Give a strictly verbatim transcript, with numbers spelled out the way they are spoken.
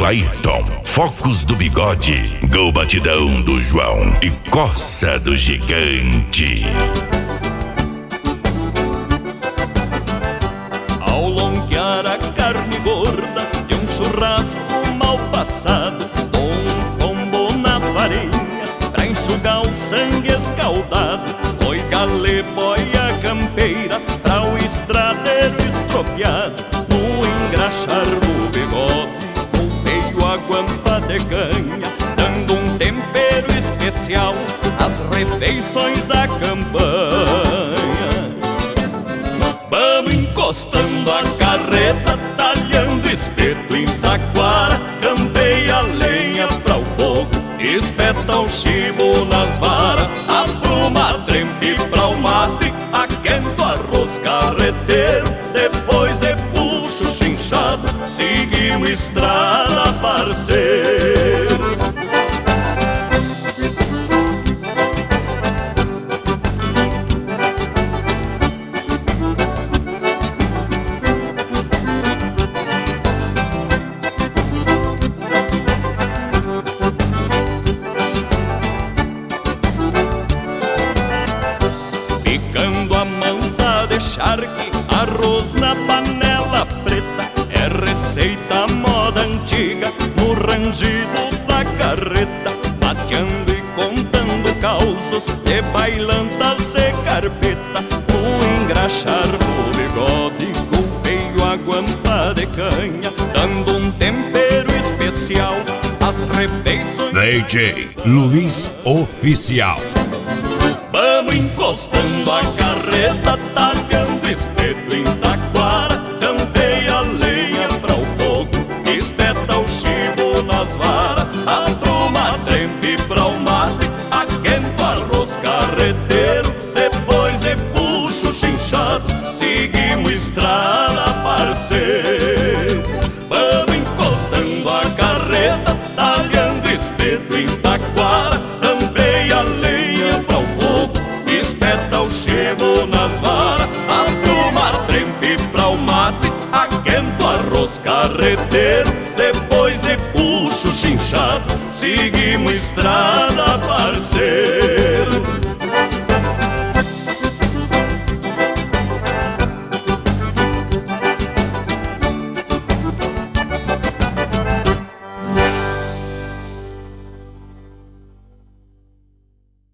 Clairton, Focos do Bigode, Gol Batidão do João e Coça do Gigante. Ao lonquear a carne gorda de um churrasco mal passado, dou um tombo na farinha pra enxugar o sangue escaldado. Oi galê, boia campeira pra o estradeiro estropiado. No engraxar do bigode volteio a guampa de canha, dando um tempero especial às refeições da campanha. Vamos encostando a carreta, talhando espeto em taquara, campeia a lenha pra o fogo, espeta o chibo nas varas, apruma a trempe pra o mate, aquento arroz carreteiro, depois de puxo chinchado, seguimos estrada, parceiro. Picando a manta de charque, arroz na panela preta, é receita moda antiga no rangido da carreta, bateando e contando causos de bailantas e carpeta. No engraxar do bigode golpeio a guampa de canha, dando um tempero especial às refeições. D J Luiz Oficial. Vamos encostando a carreta, talhando espeto em taquara, campeia a lenha pra o fogo, espeta o chibo nas varas, apruma a trempe pra o mate, aquento arroz carreteiro, depois de puxo chinchado, seguimos estrada, parceiro. Vamos encostando a carreta, talhando espeto em taquara, campeia a lenha pra o fogo, espeta o chibo nas varas, apruma a trempe pra o mate, aquento arroz carreteiro, depois de puxo chinchado, seguimos estrada.